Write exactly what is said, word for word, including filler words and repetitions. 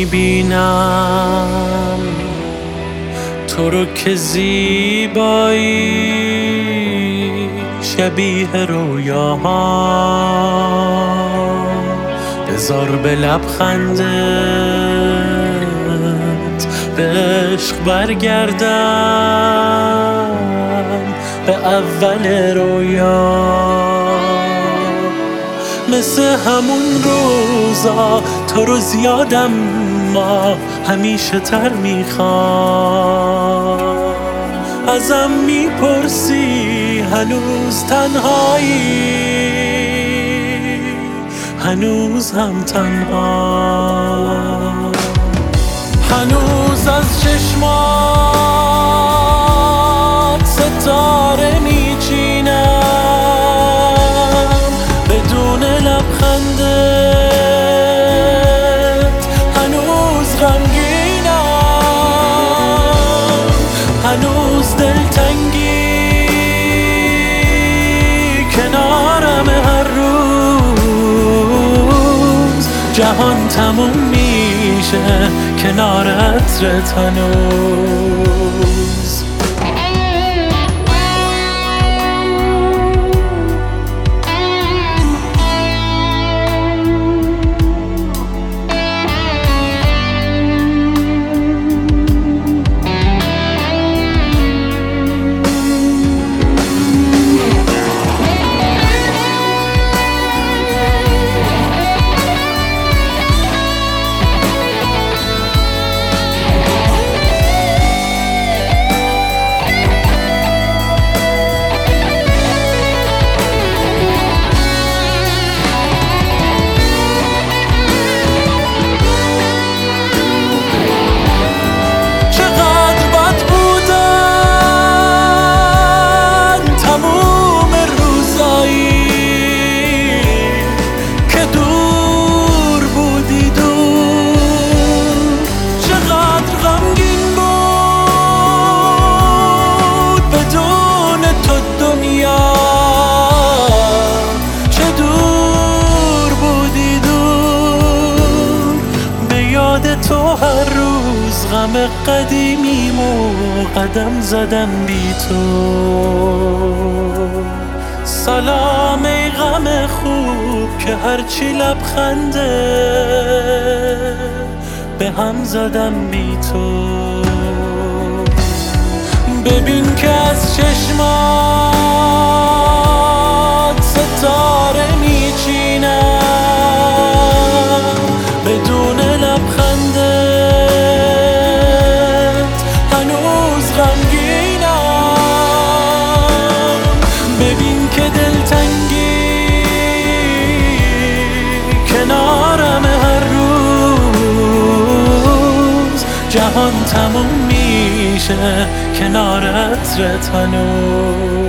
میبینم تو رو که زیبایی شبیه رویاها، بذار به لبخندت به عشق برگردم به اول رویا، مثل همون روزا تو رو زیادم ما همیشه تر میخوام. ازم میپرسی هنوز تنهایی، هنوز هم تنها، هنوز از چشمات ستاره میچینم بدون لبخندت، هنوز غمگینم، هنوز دلتنگی کنارم هر روز، جهان تموم میشه کنار عطرت هنوز. تو هر روز غم قدیمیمو قدم زدم بی تو، سلام ای غم خوب که هرچی لبخنده به هم زدم بی تو. ببین که از چشمات ستاره میچینم بدون لبخندت، هنوز غمگینم، ببین که دلتنگی کنارم هر روز، جهان تموم میشه کنار عطرت هنوز.